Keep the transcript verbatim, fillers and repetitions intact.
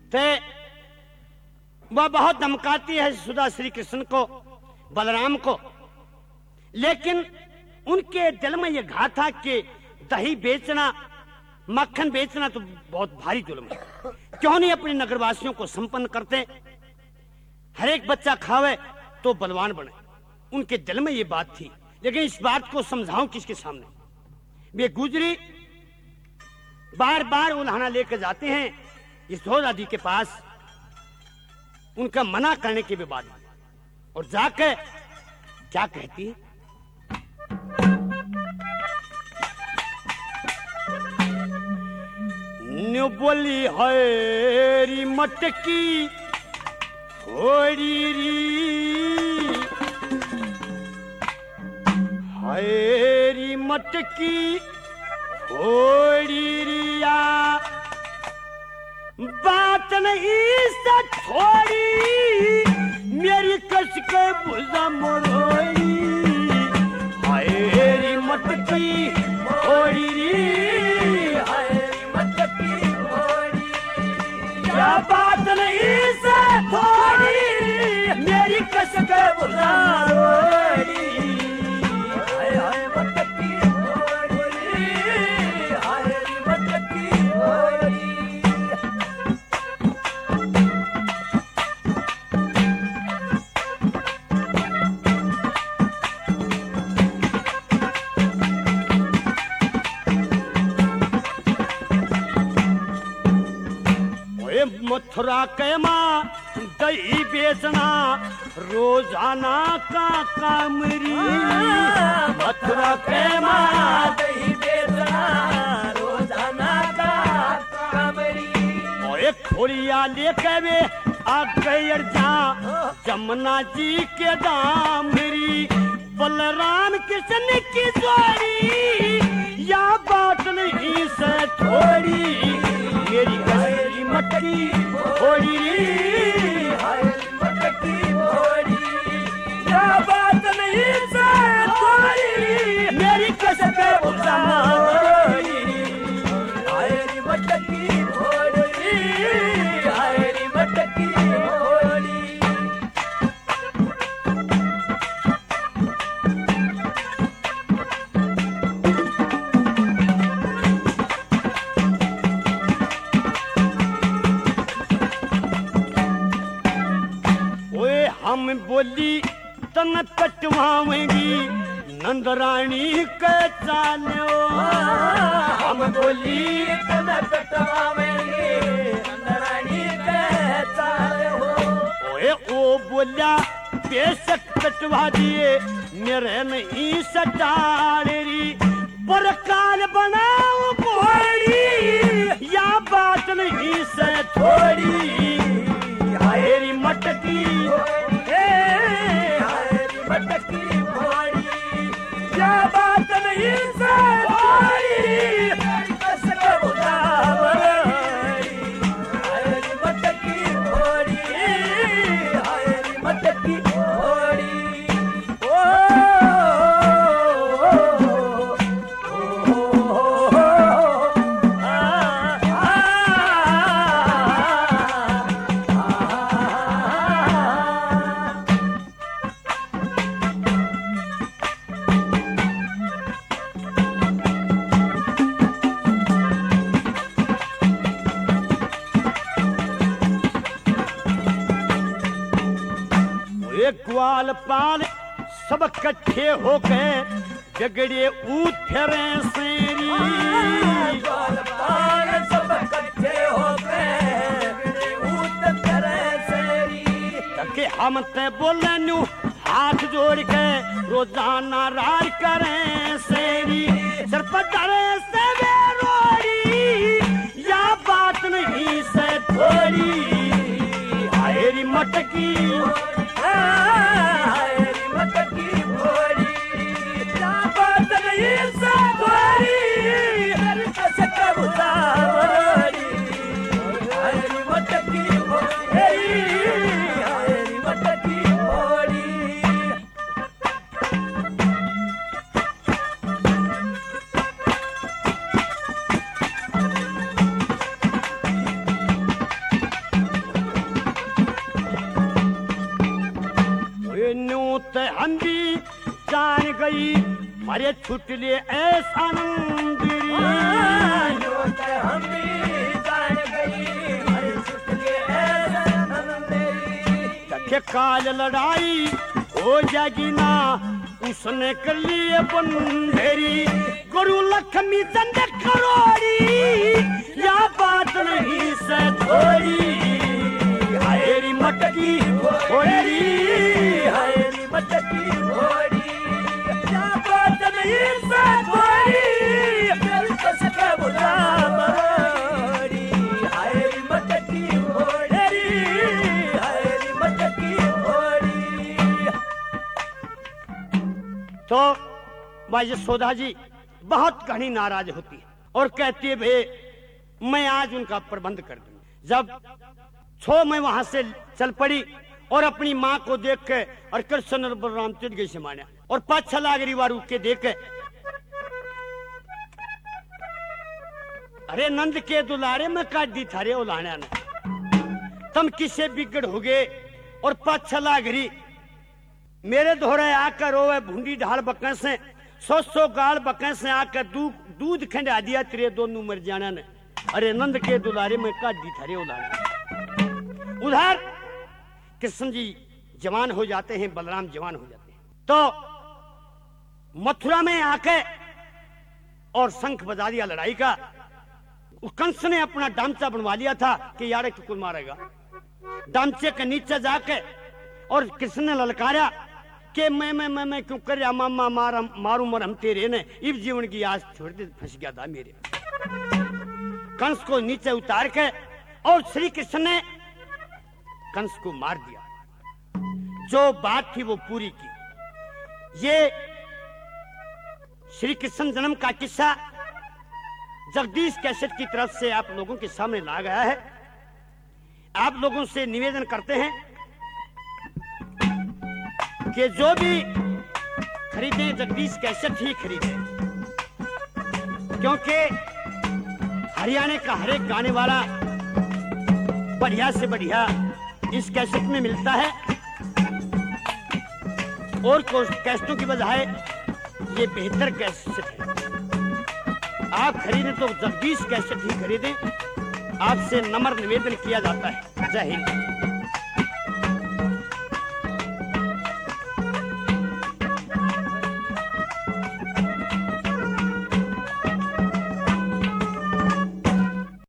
तो वह बहुत धमकाती है सुधा श्री कृष्ण को, बलराम को, लेकिन उनके दिल में यह घात था कि दही बेचना, मक्खन बेचना तो बहुत भारी जुल्म है, क्यों नहीं अपने नगरवासियों को संपन्न करते, हर एक बच्चा खावे तो बलवान बने। उनके दिल में ये बात थी, लेकिन इस बात को समझाऊं किसके सामने? वे गुजरी बार बार उल्हाना लेकर जाते हैं यशोदा जी के पास, उनका मना करने के भी बाद, और जाकर क्या कहती है? न्यू बोली हरी मटकी थोड़ी री, हरी मटकी थोड़ी रिया, बात नहीं से थोड़ी मेरी कस के भुजा मोड़ी, हरी मटकी थोड़ी री, हरी मटकी थोड़ी, क्या बात नहीं से थोड़ी मेरी कस के भुजा मोड़ी, हरी मटकी थोड़ी, हरी मटकी थोड़ी। मथुरा के माँ दही बेचना रोजाना का कामरी, मथुरा के माँ दही बेचना रोजाना का कामरी, और एक खोलिया लेके वे आ गए जा जमुना जी के दामरी, बलराम कृष्ण की जोड़ी, या बात नहीं से थोड़ी मेरी गहरी मटकी थोड़ी, हरी मटकी थोड़ी, क्या बात नहीं से थोड़ी मेरी कसक भुजा मोड़ी, हरी मटकी थोड़ी, हरी मटकी थोड़ी। हम बोली तन कटवाएंगी नंदरानी के चालो, हम बोली तन कटवाएंगी नंदरानी के चालो, ओए ओ बोला बेशक कटवा दिए मेरे नहीं सटारी, पर काल बनाओ घोड़ी, या बात नहीं से थोड़ी हरी मटकी मटकी भोड़ी, क्या बात नहीं से थोड़ी कसक भुजा मोड़ी, हरी मटकी भोड़ी, हरी मटकी भोड़ी। ओ ग्वाल पाल सब इकट्ठे हो गए झगड़े उठरे सेरी, ग्वाल पाल सब इकट्ठे हो गए उठरे सेरी, ताकि हम ते बोले न्यू हाथ जोड़ के रोजाना रार करें सेरी, सर पर डरे से वे रोड़ी, या बात नहीं से थोड़ी हरी मटकी हरी मटकी भोड़ी, क्या बात नहीं से थोड़ी कसक भुजा मोड़ी, हरी मटकी भोड़ी, हरी मटकी भोड़ी। अरे छूट लिए ऐसा आनंद हम भी जान गई, अरे छूट लिए ऐसा आनंद। के काल लड़ाई हो जाएगी ना, उसने कर लिए बंधेरी, गुरु लक्ष्मी चंद करोड़ी, या बात नहीं से थोड़ी, हायरी मटकी घोड़ी, हायरी मटकी घोड़ी, या बात नहीं से थोड़ी, दिल कसके बुला मोड़ी, हायरी मटकी घोड़ी, हायरी मटकी घोड़ी। तो माँ यशोदा जी बहुत घनी नाराज होती है और कहती है भे मैं आज उनका प्रबंध कर दूंगी। जब छो मैं वहां से चल पड़ी और अपनी माँ को देख के और कृष्ण और बलराम चिढ़ गई से माना और पाछा लागरी वार के देख के, अरे नंद के दुलारे में काट दी थारे उलाना ने, तुम किसे बिगड़ हो गए और पाछा लागरी मेरे धोरे आकर रोवे भूंडी ढाल बकन से सौ सौ गाल बकन से आकर दूध दूध खंडा दिया तेरे दोनों मर जाना ने, अरे नंद के दुलारे में काट दी थारे उलाना। उधर कृष्ण जी जवान हो जाते हैं, बलराम जवान हो जाते हैं, तो मथुरा में आके और शंख बजा दिया लड़ाई का। कंस ने अपना डामचा बनवा लिया था कि यार कुल मारेगा, डामचे के नीचे जाके और कृष्ण ने ललकारा कि मैं मैं मैं मैं क्यों कर रहा मामा मारा मारू मर हम तेरे ने, इस जीवन की आस छोड़ दे, फंस गया था मेरे। कंस को नीचे उतार के और श्री कृष्ण ने कंस को मार दिया। जो बात थी वो पूरी की। ये श्री कृष्ण जन्म का किस्सा जगदीश कैसेट की तरफ से आप लोगों के सामने ला गया है। आप लोगों से निवेदन करते हैं कि जो भी खरीदे जगदीश कैसेट ही खरीदे, क्योंकि हरियाणा का हर एक गाने वाला बढ़िया से बढ़िया इस कैसेट में मिलता है और कैसेटों की बजाय ये बेहतर कैसेट है। आप खरीदें तो जगदीश कैसेट ही खरीदें, आपसे नम्र निवेदन किया जाता है। जय हिंद।